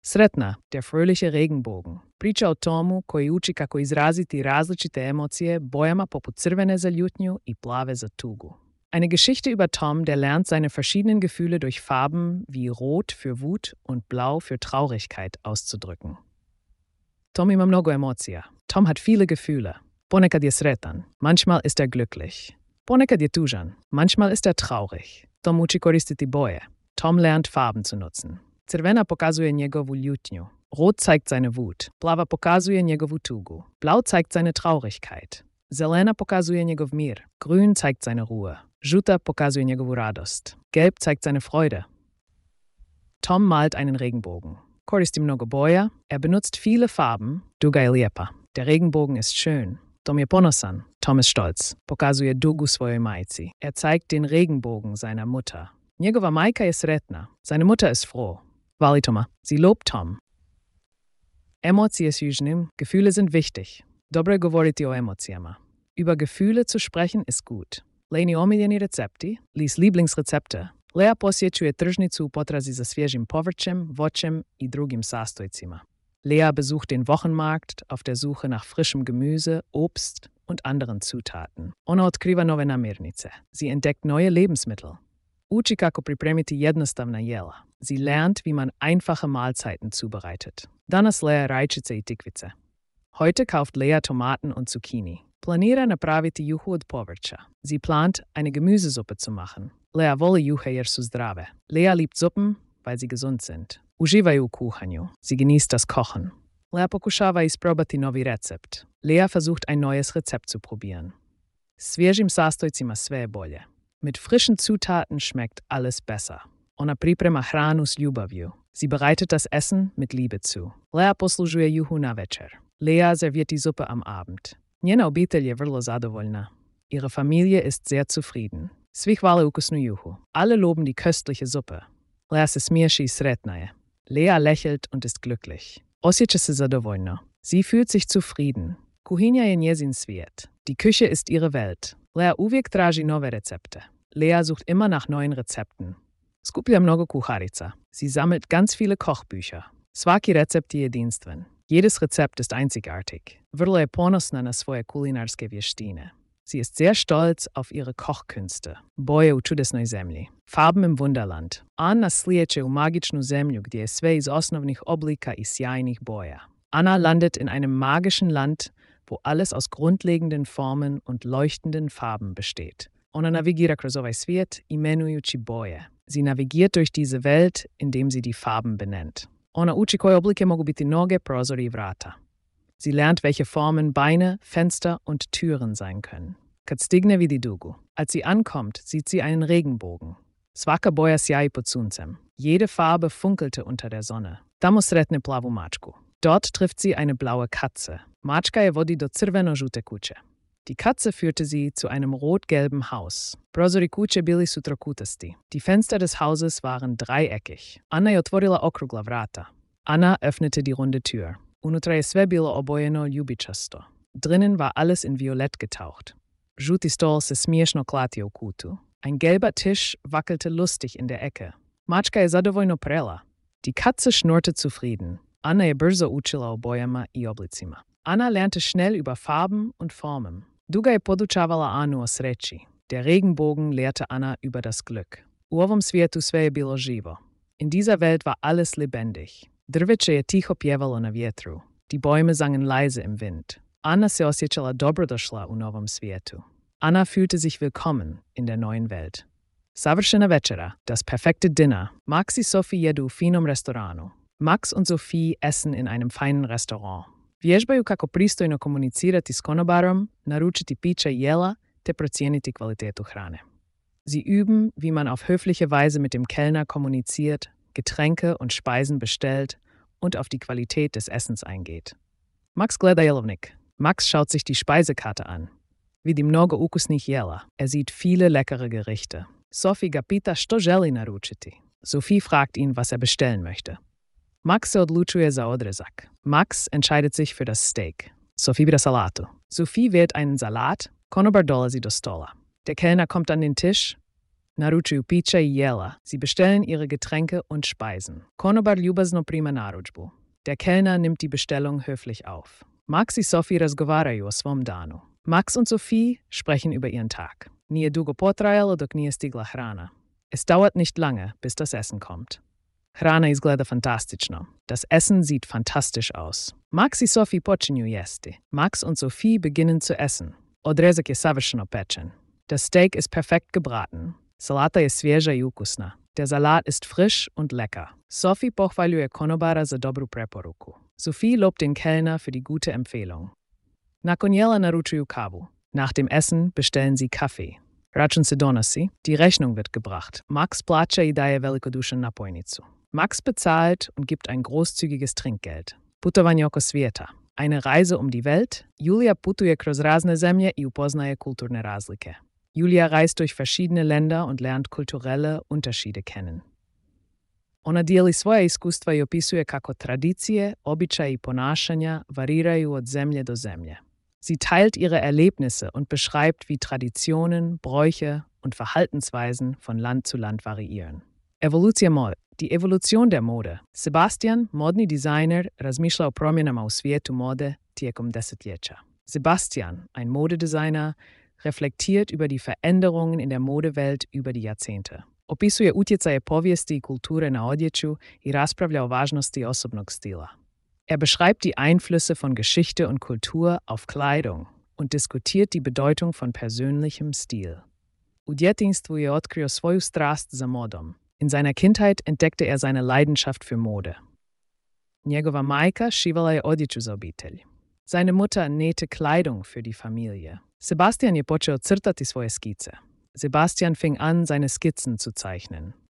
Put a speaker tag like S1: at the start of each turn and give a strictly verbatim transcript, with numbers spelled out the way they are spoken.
S1: Sretna, der fröhliche Regenbogen. Priča o tomu koji uči kako izraziti različite emocije bojama poput crvene za ljutnju i plave za tugu. Eine Geschichte über Tom, der lernt, seine verschiedenen Gefühle durch Farben wie Rot für Wut und Blau für Traurigkeit auszudrücken. Tom ima mnogo emocija. Tom hat viele Gefühle. Ponekad je sretan, manchmal ist er glücklich. Ponekad je tužan, manchmal ist er traurig. Tom uči koristiti boje. Tom lernt, Farben zu nutzen. Crvena pokazuje njegovu ljutnju. Rot zeigt seine Wut. Plava pokazuje njegovu tugu. Blau zeigt seine Traurigkeit. Zelena pokazuje njegov mir. Grün zeigt seine Ruhe. Žuta pokazuje njegovu radost. Gelb zeigt seine Freude. Tom malt einen Regenbogen. Koristi mnogo boja. Er benutzt viele Farben. Duga je lijepa. Der Regenbogen ist schön. Tom je ponosan. Tom ist stolz. Pokazuje dugu svojoj majci. Er zeigt den Regenbogen seiner Mutter. Njegova majka je sretna. Seine Mutter ist froh. Vali Toma. Sie lobt Tom. Emocije s južnim. Gefühle sind wichtig. Dobro je govoriti o emocijama. Über Gefühle zu sprechen ist gut. Leni omiljeni recepti, Lis Lieblingsrezepte. Lea posjećuje tržnicu u potrazi za svježim povrćem, voćem i drugim sastojcima. Lea besucht den Wochenmarkt auf der Suche nach frischem Gemüse, Obst und anderen Zutaten. Ona otkriva nove namirnice. Sie entdeckt neue Lebensmittel. Uči kako pripremiti jednostavna jela. Sie lernt, wie man einfache Mahlzeiten zubereitet. Danas Lea rajčice i tikvice. Heute kauft Lea Tomaten und Zucchini. Planira napraviti juhu od povrća. Sie plant, eine Gemüsesuppe zu machen. Lea voli juhe jer su zdrave. Lea liebt Suppen, weil sie gesund sind. Uživaju u kuhanju. Sie genießt das Kochen. Lea pokušava isprobati novi recept. Lea versucht, ein neues Rezept zu probieren. Svježim sastojcima sve je bolje. Mit frischen Zutaten schmeckt alles besser. Ona priprema hranu s ljubavlju. Sie bereitet das Essen mit Liebe zu. Lea poslužuje juhu na večer. Lea serviert die Suppe am Abend. Njena obitelj je vrlo zadovoljna. Ihre Familie ist sehr zufrieden. Svi hvale ukusnu juhu. Alle loben die köstliche Suppe. Lea se smiješi i sretna je. Lea lächelt und ist glücklich. Osjeća se zadovoljno. Sie fühlt sich zufrieden. Kuhinja je njezin svijet. Die Küche ist ihre Welt. Lea uvijek traži nove recepte. Lea sucht immer nach neuen Rezepten. Skuplja mnogo kuharica. Sie sammelt ganz viele Kochbücher. Svaki recept je jedinstven. Jedes Rezept ist einzigartig. Vrlo je ponosna na svoje kulinarske vještine. Sie ist sehr stolz auf ihre Kochkünste. Boje u čudesnoj zemlji. Farben im Wunderland. Anna slijeće u magičnu zemlju gdje je sve iz osnovnih oblika i sjajnih boja. Anna landet in einem magischen Land, wo alles aus grundlegenden Formen und leuchtenden Farben besteht. Ona navigira kroz ovaj svijet imenujući boje. Sie navigiert durch diese Welt, indem sie die Farben benennt. Ona uči koje oblike mogu biti noge, prozori i vrata. Sie lernt, welche Formen Beine, Fenster und Türen sein können. Kad stigne vidi dugu. Als sie ankommt, sieht sie einen Regenbogen. Svaka boja sjaji pod suncem. Jede Farbe funkelte unter der Sonne. Tamo sretne plavu mačku. Dort trifft sie eine blaue Katze. Mačka je vodi do crveno-žute kuće. Die Katze führte sie zu einem rot-gelben Haus. Prozori kuće bili su trokutasti. Die Fenster des Hauses waren dreieckig. Anna je otvorila okrugla vrata. Anna öffnete die runde Tür. Unutra je sve bilo obojeno ljubičasto. Drinnen war alles in Violett getaucht. Žuti stol se smiješno klatio u kutu. Ein gelber Tisch wackelte lustig in der Ecke. Mačka je zadovoljno prela. Die Katze schnurrte zufrieden. Anna je brzo učila o bojama i oblicima. Anna lernte schnell über Farben und Formen. Duga je podučavala Anu o sreći. Der Regenbogen lehrte Anna über das Glück. U ovom svijetu sve je bilo živo. In dieser Welt war alles lebendig. Drveće je tiho pjevalo na vjetru. Die Bäume sangen leise im Wind. Anna se osjećala dobrodošla u novom svijetu. Anna fühlte sich willkommen in der neuen Welt. Savršena večera, das perfekte Dinner. Max i Sophie jedu u finom restoranu. Max und Sophie essen in einem feinen Restaurant. Vježbaju kako pristojno komunicirati s konobarom, naručiti pića i jela, te procijeniti kvalitetu hrane. Sie üben, wie man auf höfliche Weise mit dem Kellner kommuniziert, Getränke und Speisen bestellt und auf die Qualität des Essens eingeht. Max gleda jelovnik. Max schaut sich die Speisekarte an. Vidi mnogo ukusnih jela. Er sieht viele leckere Gerichte. Sophie ga pita što želi naručiti. Sophie fragt ihn, was er bestellen möchte. Max se odlučuje za odrezak. Max entscheidet sich für das Steak. Sophie bira salatu. Sophie wählt einen Salat. Konobar dolazi do stola. Der Kellner kommt an den Tisch. naručuju pića i jela. Sie bestellen ihre Getränke und Speisen. Konobar ljubazno prima narudžbu. Der Kellner nimmt die Bestellung höflich auf. Max i Sophie razgovaraju o svom danu. Max und Sophie sprechen über ihren Tag. Nije dugo potrajalo dok nije stigla hrana. Es dauert nicht lange, bis das Essen kommt. Hrana izgleda fantastično. Das Essen sieht fantastisch aus. Max i Sophie počinju jesti. Max und Sophie beginnen zu essen. Odrezak je savršeno pečen. Das Steak ist perfekt gebraten. Salata je svježa i ukusna. Der Salat ist frisch und lecker. Sophie pohvaljuje konobara za dobru preporuku. Sophie lobt den Kellner für die gute Empfehlung. Nakon jela naručuju kavu. Nach dem Essen bestellen sie Kaffee. Račun se donosi, die Rechnung wird gebracht. Max plaća i daje velikodušan napojnicu. Max bezahlt und gibt ein großzügiges Trinkgeld. Putovanje oko svijeta. Eine Reise um die Welt. Julia putuje kroz razne zemlje i upoznaje kulturne razlike. Julia reist durch verschiedene Länder und lernt kulturelle Unterschiede kennen. Ona dijeli svoja iskustva i opisuje kako tradicije, običaji i ponašanja variraju od zemlje do zemlje. Sie teilt ihre Erlebnisse und beschreibt, wie Traditionen, Bräuche und Verhaltensweisen von Land zu Land variieren. Evolucija mode. Die Evolution der Mode. Sebastian, modni designer, razmišlja o promjenama u svijetu mode tijekom desetljeća. Sebastian, ein Modedesigner, reflektiert über die Veränderungen in der Modewelt über die Jahrzehnte. Opisuje utjecaje povijesti i kulture na odjeću i raspravlja o važnosti osobnog stila. Er beschreibt die Einflüsse von Geschichte und Kultur auf Kleidung und diskutiert die Bedeutung von persönlichem Stil. U djetinjstvu je otkrio svoju strast za modom. In seiner Kindheit entdeckte er seine Leidenschaft für Mode. Njegova majka šivala je odjeću za obitelj. Seine Mutter nähte Kleidung für die Familie. Sebastian je počeo crtati svoje skice. Sebastian fing an, seine Skizzen zu zeichnen.